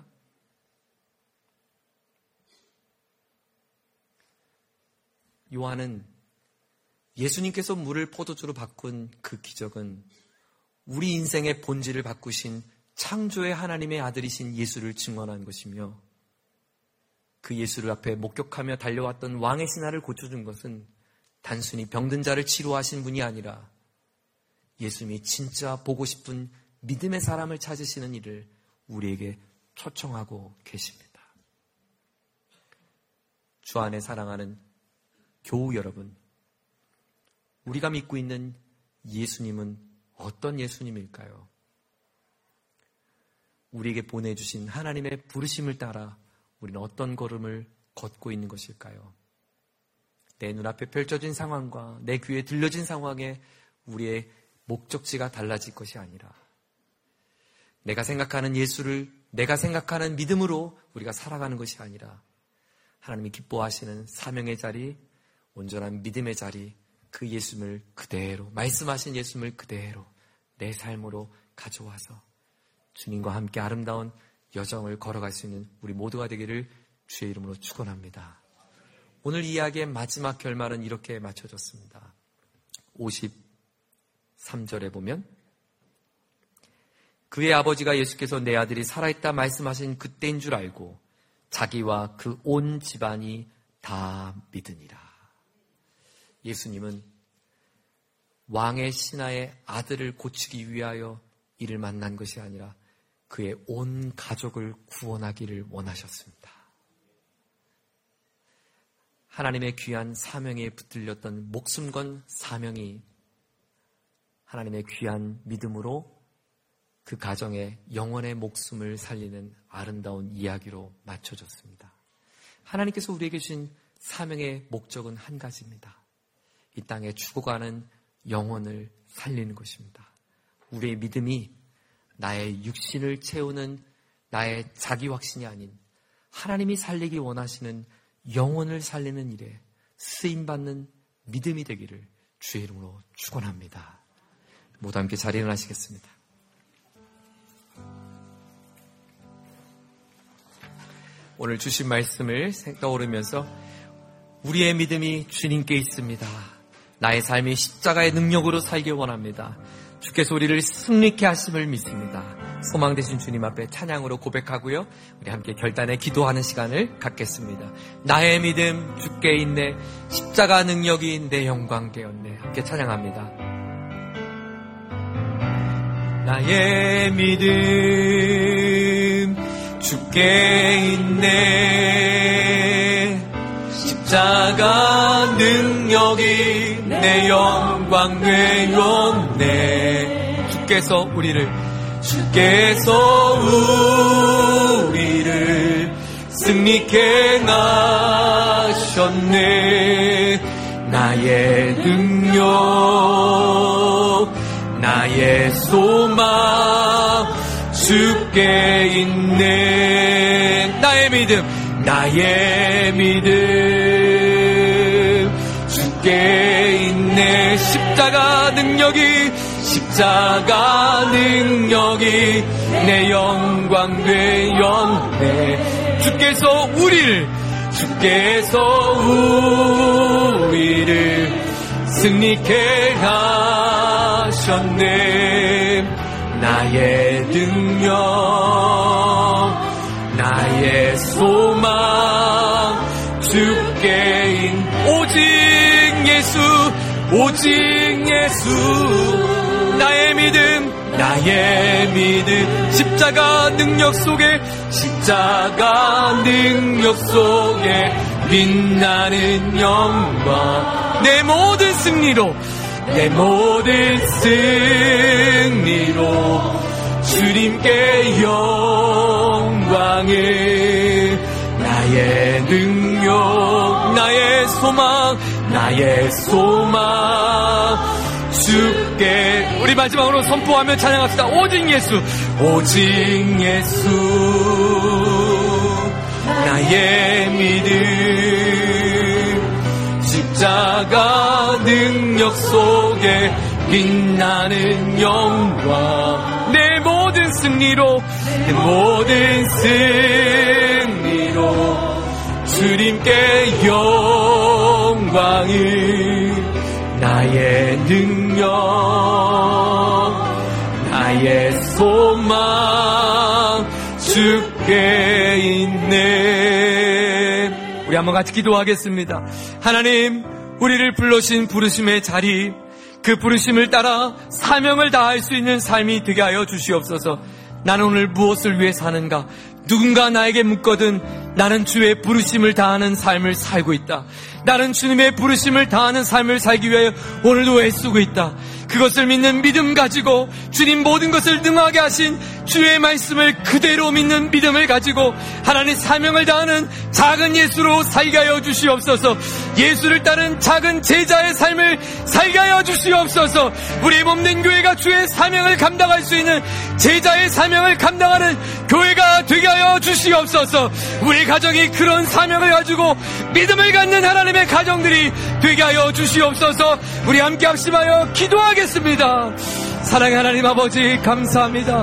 요한은 예수님께서 물을 포도주로 바꾼 그 기적은 우리 인생의 본질을 바꾸신 창조의 하나님의 아들이신 예수를 증언한 것이며, 그 예수를 앞에 목격하며 달려왔던 왕의 신하를 고쳐준 것은 단순히 병든 자를 치료하신 분이 아니라 예수님이 진짜 보고 싶은 믿음의 사람을 찾으시는 일을 우리에게 초청하고 계십니다. 주 안에 사랑하는 교우 여러분, 우리가 믿고 있는 예수님은 어떤 예수님일까요? 우리에게 보내주신 하나님의 부르심을 따라 우리는 어떤 걸음을 걷고 있는 것일까요? 내 눈앞에 펼쳐진 상황과 내 귀에 들려진 상황에 우리의 목적지가 달라질 것이 아니라, 내가 생각하는 예수를 내가 생각하는 믿음으로 우리가 살아가는 것이 아니라, 하나님이 기뻐하시는 사명의 자리, 온전한 믿음의 자리, 그 예수님을 그대로, 말씀하신 예수님을 그대로 내 삶으로 가져와서 주님과 함께 아름다운 여정을 걸어갈 수 있는 우리 모두가 되기를 주의 이름으로 축원합니다. 오늘 이야기의 마지막 결말은 이렇게 맞춰졌습니다. 53절에 보면, 그의 아버지가 예수께서 내 아들이 살아있다 말씀하신 그때인 줄 알고 자기와 그 온 집안이 다 믿으니라. 예수님은 왕의 신하의 아들을 고치기 위하여 이를 만난 것이 아니라 그의 온 가족을 구원하기를 원하셨습니다. 하나님의 귀한 사명에 붙들렸던 목숨 건 사명이 하나님의 귀한 믿음으로 그 가정의 영혼의 목숨을 살리는 아름다운 이야기로 맞춰졌습니다. 하나님께서 우리에게 주신 사명의 목적은 한 가지입니다. 이 땅에 죽어가는 영혼을 살리는 것입니다. 우리의 믿음이 나의 육신을 채우는 나의 자기 확신이 아닌 하나님이 살리기 원하시는 영혼을 살리는 일에 쓰임받는 믿음이 되기를 주의 이름으로 축원합니다. 모두 함께 자리에 일어나시겠습니다. 오늘 주신 말씀을 떠오르면서 우리의 믿음이 주님께 있습니다. 나의 삶이 십자가의 능력으로 살길 원합니다. 주께서 우리를 승리케 하심을 믿습니다. 소망 되신 주님 앞에 찬양으로 고백하고요, 우리 함께 결단에 기도하는 시간을 갖겠습니다. 나의 믿음 주께 있네, 십자가 능력이 내 영광 되었네. 함께 찬양합니다. 나의 믿음 주께 있네, 십자가 능력이 내 영광 되었네. 주께서 우리를 승리케 하셨네. 나의 능력, 나의 소망 주께 있네. 나의 믿음 주께 있네. 십자가 능력이 내 영광 되었네. 주께서 우리를 승리케 하셨네. 나의 능력, 나의 소망, 주께 있네. 오직 예수. 나의 믿음, 십자가 능력 속에 빛나는 영광. 내 모든 승리로 주님께 영광을. 나의 능력, 나의 소망, 주께. 우리 마지막으로 선포하며 찬양합시다. 오직 예수. 나의 믿음, 십자가 능력 속에 빛나는 영광. 내 모든 승리로 주님께 영광을. 나의 능력, 나의 소망, 주께 있네. 우리 한번 같이 기도하겠습니다. 하나님, 우리를 불러신 부르심의 자리, 그 부르심을 따라 사명을 다할 수 있는 삶이 되게 하여 주시옵소서. 나는 오늘 무엇을 위해 사는가? 누군가 나에게 묻거든 나는 주의 부르심을 다하는 삶을 살고 있다. 나는 주님의 부르심을 다하는 삶을 살기 위하여 오늘도 애쓰고 있다. 그것을 믿는 믿음 가지고 주님 모든 것을 능하게 하신 주의 말씀을 그대로 믿는 믿음을 가지고 하나님 사명을 다하는 작은 예수로 살게 하여 주시옵소서. 예수를 따른 작은 제자의 삶을 살게 하여 주시옵소서. 우리 몸된 교회가 주의 사명을 감당할 수 있는 제자의 사명을 감당하는 교회가 되게 하여 주시옵소서. 우리 가정이 그런 사명을 가지고 믿음을 갖는 하나님의 가정들이 되게 하여 주시옵소서. 우리 함께 합심하여 기도하겠습니다. 사랑의 하나님 아버지, 감사합니다.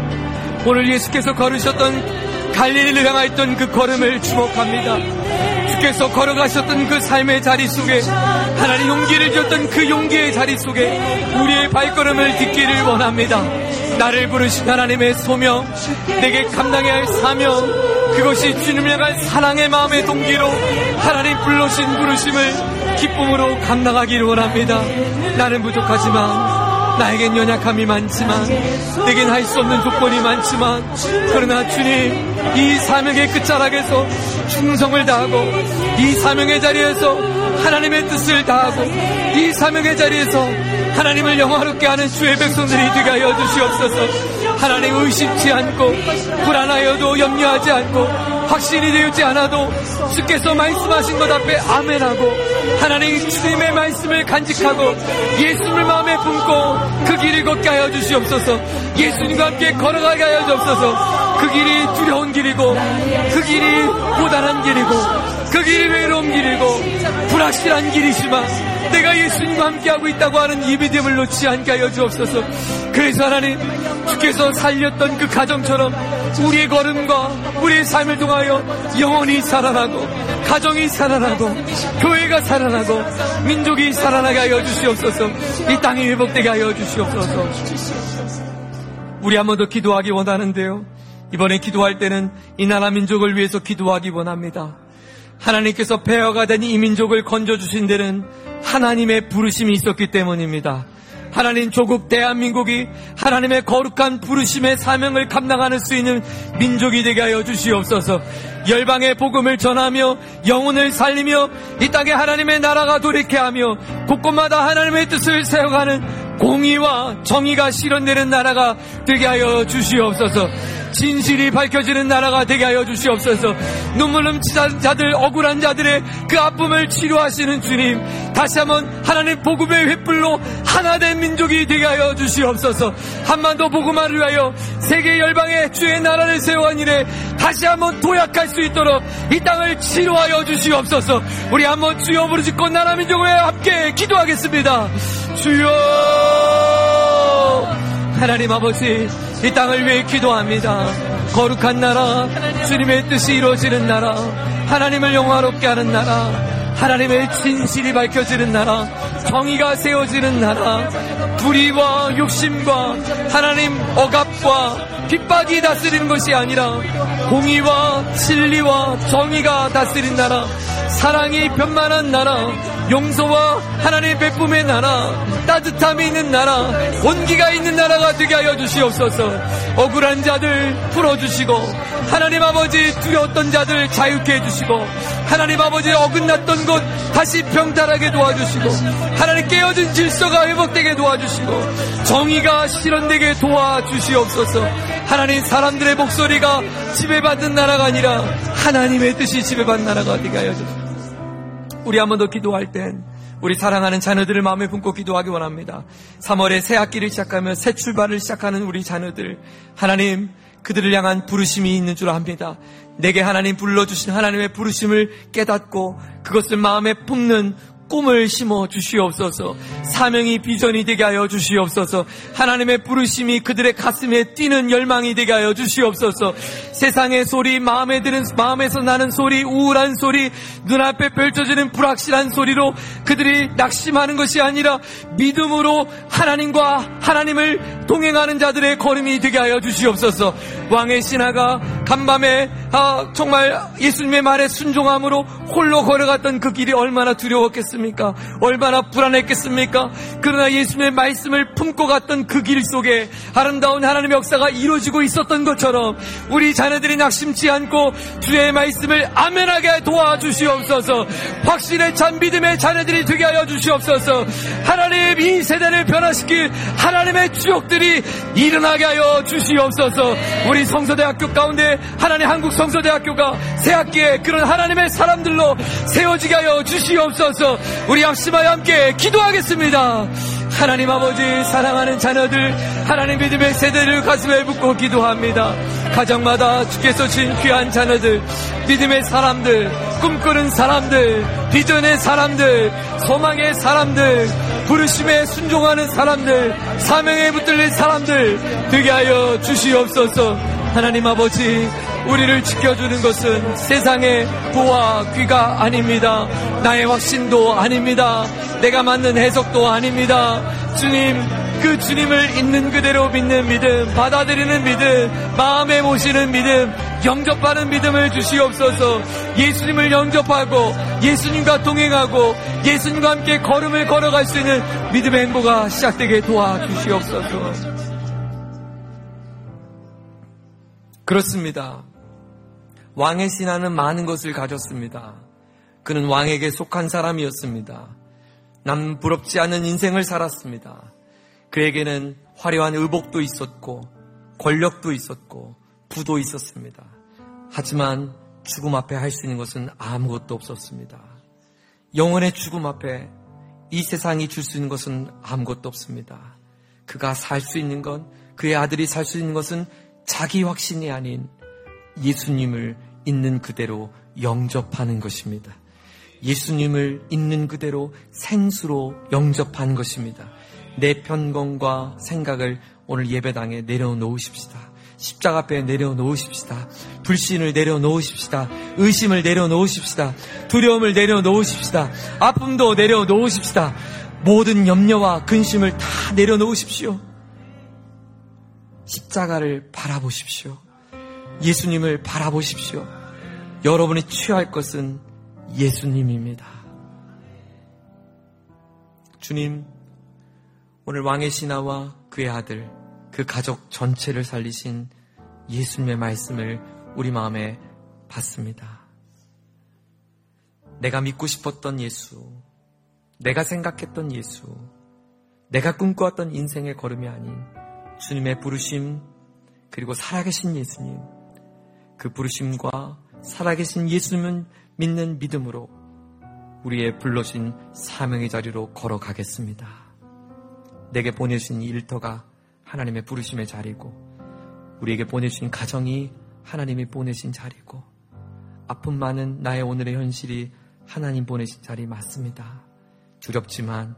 오늘 예수께서 걸으셨던 갈릴리를 향하였던 그 걸음을 주목합니다. 주께서 걸어가셨던 그 삶의 자리 속에 하나님 용기를 줬던 그 용기의 자리 속에 우리의 발걸음을 딛기를 원합니다. 나를 부르신 하나님의 소명, 내게 감당해야 할 사명, 그것이 주님을 향한 사랑의 마음의 동기로 하나님 불러신 부르심을 기쁨으로 감당하기를 원합니다. 나는 부족하지만, 나에겐 연약함이 많지만, 내겐 할 수 없는 조건이 많지만, 그러나 주님, 이 사명의 끝자락에서 충성을 다하고, 이 사명의 자리에서 하나님의 뜻을 다하고, 이 사명의 자리에서 하나님을 영화롭게 하는 주의 백성들이 되게 하여 주시옵소서. 하나님 의심치 않고, 불안하여도 염려하지 않고, 확신이 되지 않아도 주께서 말씀하신 것 앞에 아멘하고, 하나님 주님의 말씀을 간직하고 예수님을 마음에 품고 그 길을 걷게 하여 주시옵소서. 예수님과 함께 걸어가게 하여 주옵소서. 그 길이 두려운 길이고, 그 길이 고단한 길이고, 그 길이 외로운 길이고 불확실한 길이지만 내가 예수님과 함께하고 있다고 하는 이 믿음을 놓지 않게 하여 주옵소서. 그래서 하나님, 주께서 살렸던 그 가정처럼 우리의 걸음과 우리의 삶을 통하여 영혼이 살아나고, 가정이 살아나고, 교회가 살아나고, 민족이 살아나게 하여 주시옵소서. 이 땅이 회복되게 하여 주시옵소서. 우리 한 번 더 기도하기 원하는데요, 이번에 기도할 때는 이 나라 민족을 위해서 기도하기 원합니다. 하나님께서 폐허가 된 이 민족을 건져주신 데는 하나님의 부르심이 있었기 때문입니다. 하나님, 조국 대한민국이 하나님의 거룩한 부르심의 사명을 감당할 수 있는 민족이 되게 하여 주시옵소서. 열방의 복음을 전하며 영혼을 살리며 이 땅에 하나님의 나라가 돌이게 하며 곳곳마다 하나님의 뜻을 세워가는 공의와 정의가 실현되는 나라가 되게 하여 주시옵소서. 진실이 밝혀지는 나라가 되게 하여 주시옵소서. 눈물 훔치는 자들, 억울한 자들의 그 아픔을 치료하시는 주님, 다시 한번 하나님 복음의 횃불로 하나된 민족이 되게 하여 주시옵소서. 한반도 복음화를 위하여 세계 열방에 주의 나라를 세워한 일에 다시 한번 도약할 수 있도록 이 땅을 치료하여 주시옵소서. 우리 한번 주여 부르짖고 나라 민족을 함께 기도하겠습니다. 주여, 하나님 아버지, 이 땅을 위해 기도합니다. 거룩한 나라, 주님의 뜻이 이루어지는 나라, 하나님을 영화롭게 하는 나라, 하나님의 진실이 밝혀지는 나라, 정의가 세워지는 나라, 불의와 욕심과 하나님 억압과 핍박이 다스리는 것이 아니라 공의와 진리와 정의가 다스린 나라, 사랑이 변만한 나라, 용서와 하나님의 베품의 나라, 따뜻함이 있는 나라, 온기가 있는 나라가 되게 하여 주시옵소서. 억울한 자들 풀어주시고, 하나님 아버지 두려웠던 자들 자유케 해주시고, 하나님 아버지 어긋났던 곳 다시 평탄하게 도와주시고, 하나님 깨어진 질서가 회복되게 도와주시고, 정의가 실현되게 도와주시옵소서. 하나님, 사람들의 목소리가 지배받는 나라가 아니라 하나님의 뜻이 지배받는 나라가 되게 하여 주시옵소서. 우리 한 번 더 기도할 땐 우리 사랑하는 자녀들을 마음에 품고 기도하기 원합니다. 3월에 새 학기를 시작하며 새 출발을 시작하는 우리 자녀들, 하나님, 그들을 향한 부르심이 있는 줄 압니다. 내게 하나님 불러주신 하나님의 부르심을 깨닫고 그것을 마음에 품는 꿈을 심어 주시옵소서. 사명이 비전이 되게 하여 주시옵소서. 하나님의 부르심이 그들의 가슴에 뛰는 열망이 되게 하여 주시옵소서. 세상의 소리, 마음에서 나는 소리, 우울한 소리, 눈앞에 펼쳐지는 불확실한 소리로 그들이 낙심하는 것이 아니라 믿음으로 하나님과 하나님을 동행하는 자들의 걸음이 되게 하여 주시옵소서. 왕의 신하가 간밤에 정말 예수님의 말에 순종함으로 홀로 걸어갔던 그 길이 얼마나 두려웠겠습니까? 얼마나 불안했겠습니까? 그러나 예수님의 말씀을 품고 갔던 그 길 속에 아름다운 하나님의 역사가 이루어지고 있었던 것처럼 우리 자녀들이 낙심치 않고 주의 말씀을 아멘하게 도와주시옵소서. 확신에 찬 믿음의 자녀들이 되게 하여 주시옵소서. 하나님, 이 세대를 변화시킬 하나님의 주역들이 일어나게 하여 주시옵소서. 우리 성서대학교 가운데 하나님 한국 성서대학교가 새학기에 그런 하나님의 사람들로 세워지게 하여 주시옵소서. 우리 합심하여 함께 기도하겠습니다. 하나님 아버지, 사랑하는 자녀들, 하나님 믿음의 세대를 가슴에 붓고 기도합니다. 가정마다 주께서 주신 귀한 자녀들, 믿음의 사람들, 꿈꾸는 사람들, 비전의 사람들, 소망의 사람들, 부르심에 순종하는 사람들, 사명에 붙들린 사람들 되게 하여 주시옵소서. 하나님 아버지, 우리를 지켜주는 것은 세상의 부와 귀가 아닙니다. 나의 확신도 아닙니다. 내가 맞는 해석도 아닙니다. 주님, 그 주님을 있는 그대로 믿는 믿음, 받아들이는 믿음, 마음에 모시는 믿음, 영접하는 믿음을 주시옵소서. 예수님을 영접하고 예수님과 동행하고 예수님과 함께 걸음을 걸어갈 수 있는 믿음의 행보가 시작되게 도와주시옵소서. 그렇습니다. 왕의 신하는 많은 것을 가졌습니다. 그는 왕에게 속한 사람이었습니다. 남 부럽지 않은 인생을 살았습니다. 그에게는 화려한 의복도 있었고 권력도 있었고 부도 있었습니다. 하지만 죽음 앞에 할 수 있는 것은 아무것도 없었습니다. 영혼의 죽음 앞에 이 세상이 줄 수 있는 것은 아무것도 없습니다. 그가 살 수 있는 건, 그의 아들이 살 수 있는 것은 자기 확신이 아닌 예수님을 있는 그대로 영접하는 것입니다. 예수님을 있는 그대로 생수로 영접하는 것입니다. 내 편견과 생각을 오늘 예배당에 내려놓으십시다. 십자가 앞에 내려놓으십시다. 불신을 내려놓으십시다. 의심을 내려놓으십시다. 두려움을 내려놓으십시다. 아픔도 내려놓으십시다. 모든 염려와 근심을 다 내려놓으십시오. 십자가를 바라보십시오. 예수님을 바라보십시오. 여러분이 취할 것은 예수님입니다. 주님, 오늘 왕의 신하와 그의 아들, 그 가족 전체를 살리신 예수님의 말씀을 우리 마음에 받습니다. 내가 믿고 싶었던 예수, 내가 생각했던 예수, 내가 꿈꿔왔던 인생의 걸음이 아닌 주님의 부르심, 그리고 살아계신 예수님, 그 부르심과 살아계신 예수님을 믿는 믿음으로 우리의 불러진 사명의 자리로 걸어가겠습니다. 내게 보내주신 이 일터가 하나님의 부르심의 자리고, 우리에게 보내주신 가정이 하나님이 보내신 자리고, 아픔 많은 나의 오늘의 현실이 하나님 보내신 자리 맞습니다. 두렵지만,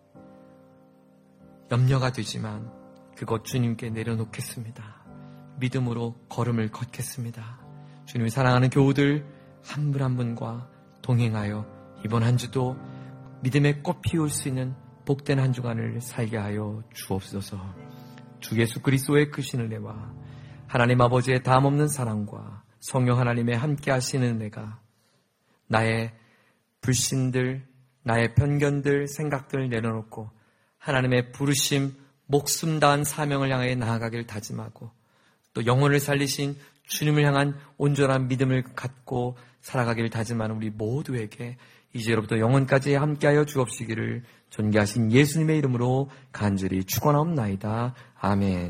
염려가 되지만 그것 주님께 내려놓겠습니다. 믿음으로 걸음을 걷겠습니다. 주님이 사랑하는 교우들 한 분 한 분과 동행하여 이번 한 주도 믿음의 꽃 피울 수 있는 복된 한 주간을 살게 하여 주옵소서. 주 예수 그리스도의 크신 은혜와 하나님 아버지의 담없는 사랑과 성령 하나님의 함께 하시는 은혜가 나의 불신들, 나의 편견들, 생각들을 내려놓고 하나님의 부르심, 목숨 다한 사명을 향해 나아가길 다짐하고 또 영혼을 살리신 주님을 향한 온전한 믿음을 갖고 살아가길 다짐하는 우리 모두에게 이제로부터 영원까지 함께하여 주옵시기를 존귀하신 예수님의 이름으로 간절히 축원하옵나이다. 아멘.